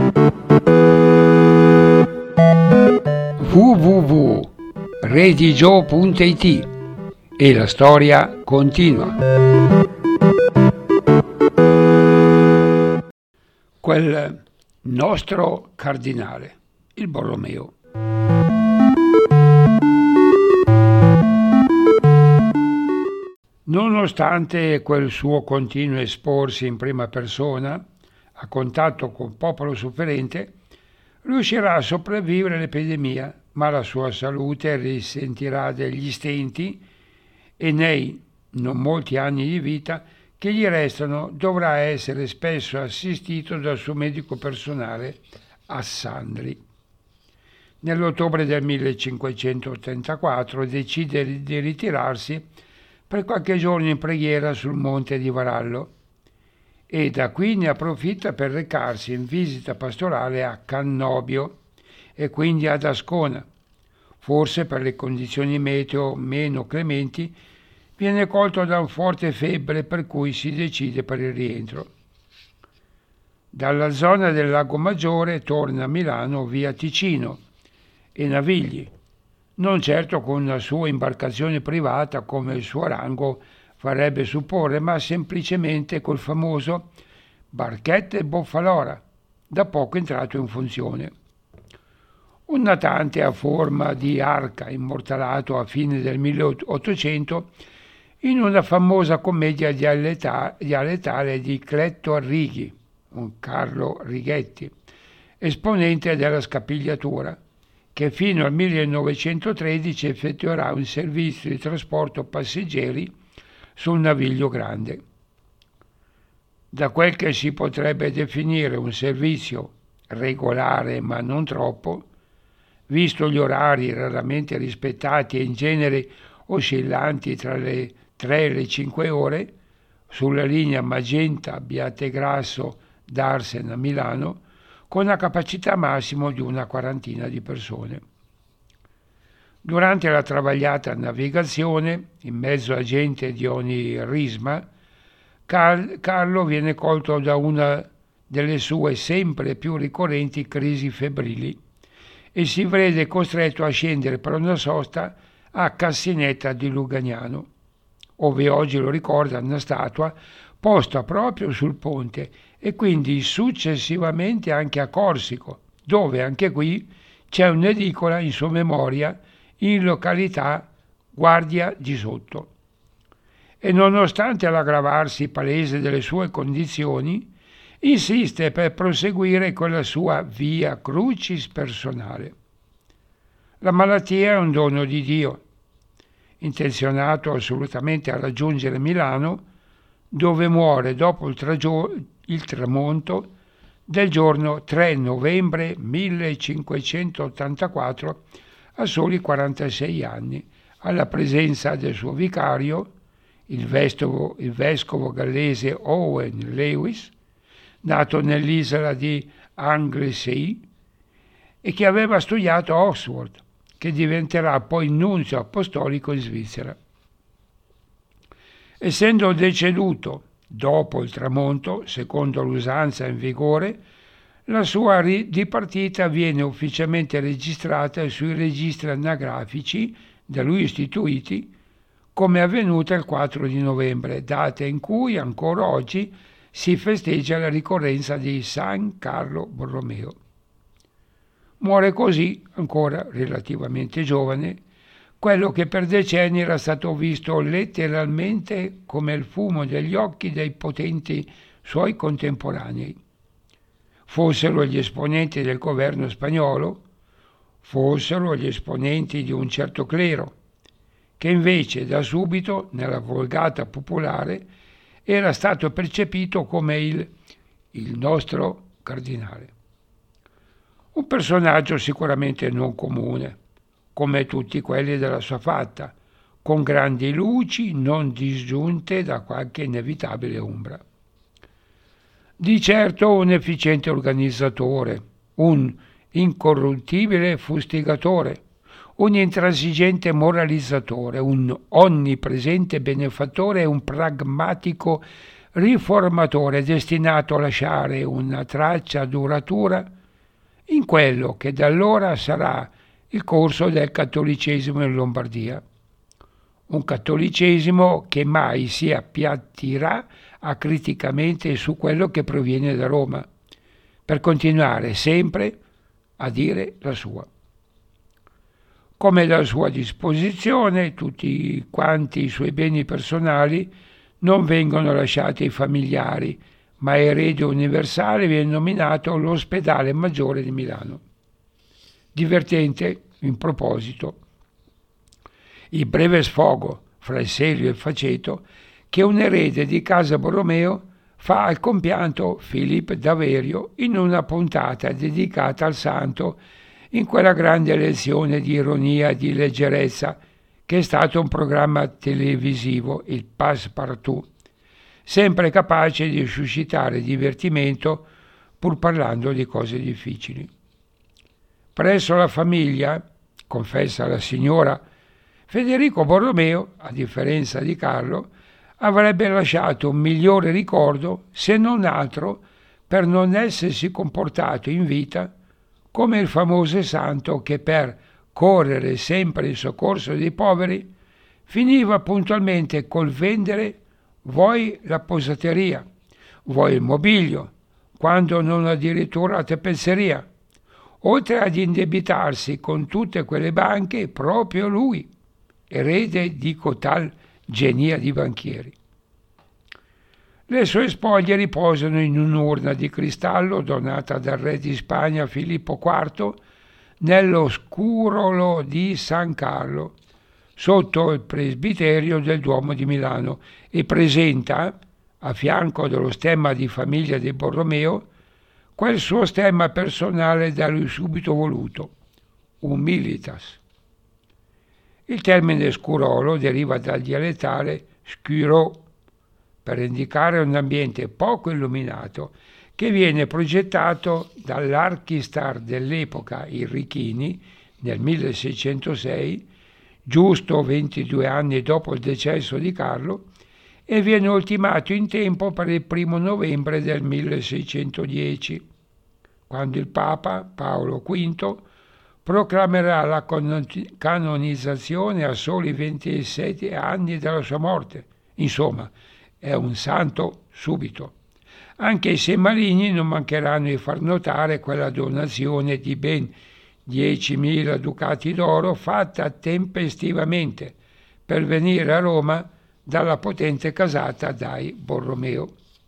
www.redigio.it e la storia continua. Quel nostro cardinale, il Borromeo. Nonostante quel suo continuo esporsi in prima persona, a contatto col popolo sofferente, riuscirà a sopravvivere all'epidemia, ma la sua salute risentirà degli stenti e nei non molti anni di vita che gli restano dovrà essere spesso assistito dal suo medico personale, Assandri. Nell'ottobre del 1584 decide di ritirarsi per qualche giorno in preghiera sul monte di Varallo e da qui ne approfitta per recarsi in visita pastorale a Cannobio e quindi ad Ascona. Forse per le condizioni meteo meno clementi viene colto da un forte febbre per cui si decide per il rientro. Dalla zona del Lago Maggiore torna a Milano via Ticino e Navigli, non certo con una sua imbarcazione privata come il suo rango farebbe supporre, ma semplicemente col famoso Barchette Boffalora, da poco entrato in funzione. Un natante a forma di arca immortalato a fine del 1800 in una famosa commedia dialettale di Cletto Arrighi, un Carlo Righetti, esponente della scapigliatura, che fino al 1913 effettuerà un servizio di trasporto passeggeri sul Naviglio Grande. Da quel che si potrebbe definire un servizio regolare ma non troppo, visto gli orari raramente rispettati e in genere oscillanti tra le 3 e le 5 ore, sulla linea Magenta-Abbiategrasso d'Arsena a Milano, con una capacità massima di una quarantina di persone. Durante la travagliata navigazione, in mezzo a gente di ogni risma, Carlo viene colto da una delle sue sempre più ricorrenti crisi febbrili e si vede costretto a scendere per una sosta a Cassinetta di Lugagnano, ove oggi lo ricorda una statua posta proprio sul ponte, e quindi successivamente anche a Corsico, dove anche qui c'è un'edicola in sua memoria in località Guardia di Sotto. E nonostante l'aggravarsi palese delle sue condizioni, insiste per proseguire con la sua via crucis personale. La malattia è un dono di Dio, intenzionato assolutamente a raggiungere Milano, dove muore dopo il tramonto del giorno 3 novembre 1584 a soli 46 anni, alla presenza del suo vicario, il vescovo gallese Owen Lewis, nato nell'isola di Anglesey e che aveva studiato a Oxford, che diventerà poi nunzio apostolico in Svizzera. Essendo deceduto dopo il tramonto, secondo l'usanza in vigore, la sua dipartita viene ufficialmente registrata sui registri anagrafici da lui istituiti come avvenuta il 4 di novembre, data in cui ancora oggi si festeggia la ricorrenza di San Carlo Borromeo. Muore così, ancora relativamente giovane, quello che per decenni era stato visto letteralmente come il fumo degli occhi dei potenti suoi contemporanei. Fossero gli esponenti del governo spagnolo, fossero gli esponenti di un certo clero, che invece da subito, nella volgata popolare, era stato percepito come il nostro cardinale. Un personaggio sicuramente non comune, come tutti quelli della sua fatta, con grandi luci non disgiunte da qualche inevitabile ombra. Di certo un efficiente organizzatore, un incorruttibile fustigatore, un intransigente moralizzatore, un onnipresente benefattore e un pragmatico riformatore destinato a lasciare una traccia duratura in quello che da allora sarà il corso del cattolicesimo in Lombardia. Un cattolicesimo che mai si appiattirà acriticamente su quello che proviene da Roma, per continuare sempre a dire la sua. Come da sua disposizione, tutti quanti i suoi beni personali non vengono lasciati ai familiari, ma erede universale viene nominato l'Ospedale Maggiore di Milano. Divertente, in proposito, il breve sfogo fra il Selio e il Faceto che un erede di casa Borromeo fa al compianto Filippo d'Averio in una puntata dedicata al santo, in quella grande lezione di ironia e di leggerezza che è stato un programma televisivo, il Passepartout, sempre capace di suscitare divertimento pur parlando di cose difficili. Presso la famiglia, confessa la signora, Federico Borromeo, a differenza di Carlo, avrebbe lasciato un migliore ricordo, se non altro per non essersi comportato in vita come il famoso santo che per correre sempre in soccorso dei poveri finiva puntualmente col vendere vuoi la posateria, vuoi il mobilio, quando non addirittura la tappezzeria, oltre ad indebitarsi con tutte quelle banche proprio lui, erede di cotal genia di banchieri. Le sue spoglie riposano in un'urna di cristallo donata dal re di Spagna Filippo IV nello scurolo di San Carlo, sotto il presbiterio del Duomo di Milano, e presenta, a fianco dello stemma di famiglia di Borromeo, quel suo stemma personale da lui subito voluto, Humilitas. Il termine scurolo deriva dal dialettale scuro, per indicare un ambiente poco illuminato che viene progettato dall'archistar dell'epoca Irrichini nel 1606, giusto 22 anni dopo il decesso di Carlo, e viene ultimato in tempo per il 1 novembre del 1610, quando il Papa Paolo V proclamerà la canonizzazione a soli 27 anni dalla sua morte. Insomma, è un santo subito, anche se i maligni non mancheranno di far notare quella donazione di ben 10.000 ducati d'oro fatta tempestivamente per venire a Roma dalla potente casata dai Borromeo.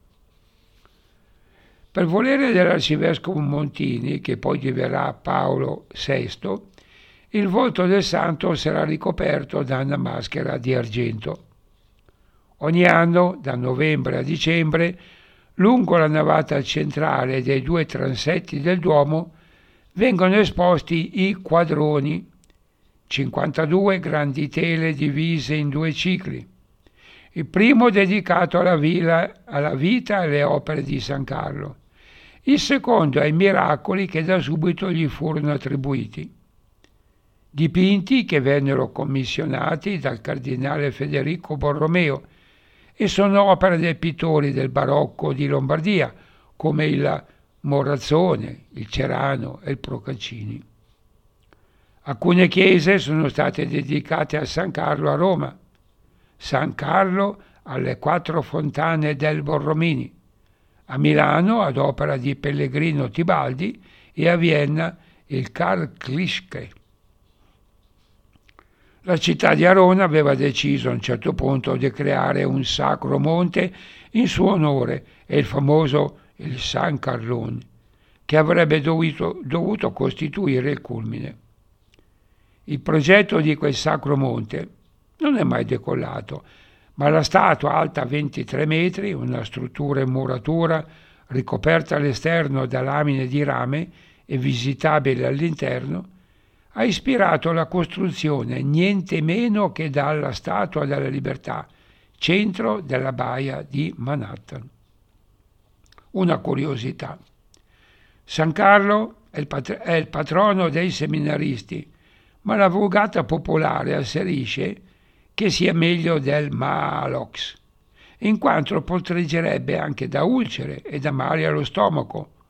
Per volere dell'arcivescovo Montini, che poi diverrà Paolo VI, il volto del santo sarà ricoperto da una maschera di argento. Ogni anno, da novembre a dicembre, lungo la navata centrale dei due transetti del Duomo, vengono esposti i quadroni, 52 grandi tele divise in 2 cicli. Il primo dedicato alla vita e alle opere di San Carlo, il secondo ai miracoli che da subito gli furono attribuiti. Dipinti che vennero commissionati dal cardinale Federico Borromeo e sono opere dei pittori del barocco di Lombardia, come il Morazzone, il Cerano e il Procaccini. Alcune chiese sono state dedicate a San Carlo a Roma, San Carlo alle 4 fontane del Borromini, a Milano ad opera di Pellegrino Tibaldi e a Vienna il Karl Klischke. La città di Arona aveva deciso a un certo punto di creare un sacro monte in suo onore, e il famoso il San Carlone, che avrebbe dovuto costituire il culmine. Il progetto di quel sacro monte non è mai decollato, ma la statua alta 23 metri, una struttura in muratura ricoperta all'esterno da lamine di rame e visitabile all'interno, ha ispirato la costruzione niente meno che dalla Statua della Libertà, centro della baia di Manhattan. Una curiosità: San Carlo è il patrono dei seminaristi, ma la vulgata popolare asserisce che sia meglio del Maalox, in quanto proteggerebbe anche da ulcere e da mali allo stomaco,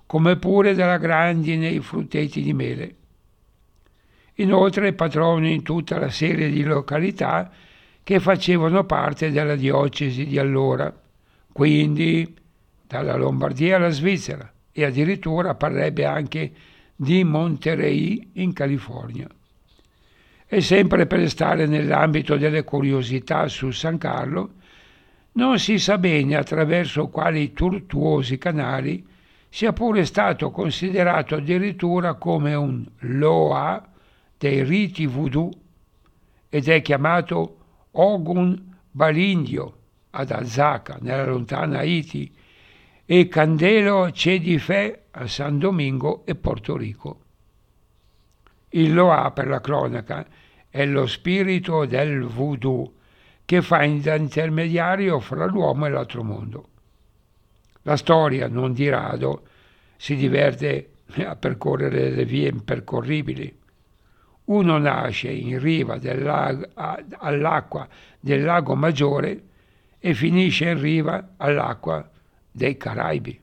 come pure della grandine e i frutteti di mele. Inoltre è patrono in tutta la serie di località che facevano parte della diocesi di allora, quindi dalla Lombardia alla Svizzera, e addirittura parrebbe anche di Monterey in California. E sempre per stare nell'ambito delle curiosità su San Carlo, non si sa bene attraverso quali tortuosi canali sia pure stato considerato addirittura come un Loa dei riti voodoo ed è chiamato Ogun Balindio ad Azaca, nella lontana Haiti, e Candelo Cedifè a San Domingo e Porto Rico. Il Loa, per la cronaca, è lo spirito del voodoo che fa da intermediario fra l'uomo e l'altro mondo. La storia, non di rado, si diverte a percorrere le vie impercorribili. Uno nasce in riva all'acqua del Lago Maggiore e finisce in riva all'acqua dei Caraibi.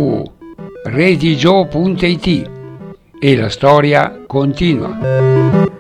www.redigio.it e la storia continua.